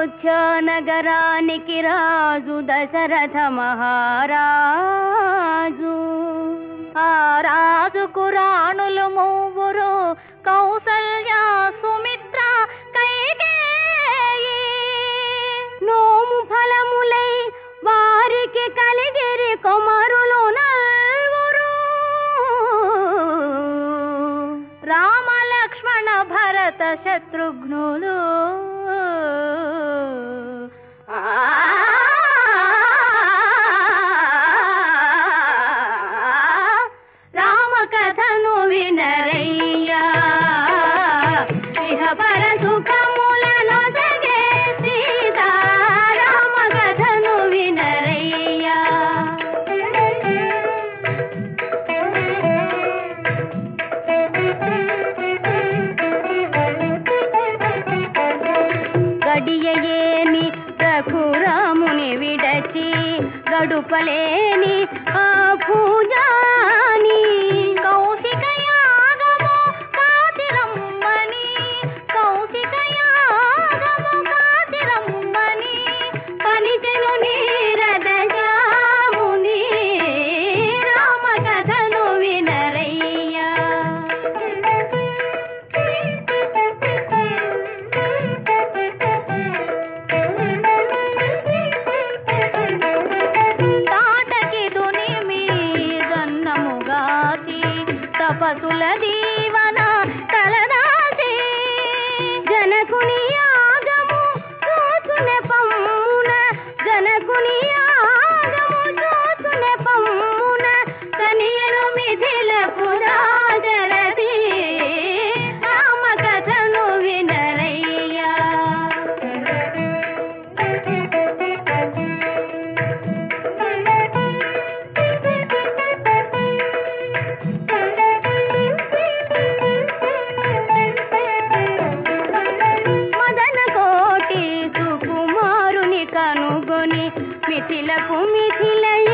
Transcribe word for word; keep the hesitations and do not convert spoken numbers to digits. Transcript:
అయోధ్య నగరానికి రాజు దశరథ మహారాజు. ఆ రాజుకు రాణులు మూవురు కౌసల్య, సుమిత్ర, కైకేయి. నోము ఫలములై వారికి కలిగిరి కుమారులు నల్వురు. రామ లక్ష్మణ భరత శత్రుఘ్నులు. రామ కథను వినరయ్యా, ఇహ పర సుఖములను జగే సీతా. రామ కథను వినరయ్యా. గడియయేని రఘురాముని విడచి గడుపలేని ఆ పూజాని. కౌశిక యాగము కాతిరమ్మని, కౌశిక యాగము కాతిరమ్మని పలికెను నీరద జాముని. రామ కథను వినరయ్యా. తపసుల దీవన తలదాసి జనకుని యాగము చూసునే పమ్మున, జనకుని యాగము చూసునే పమ్మున కనియను మిథిల పురాజరది. రామ కథను వినరయ్యా. మిథిలకు మిథిలయ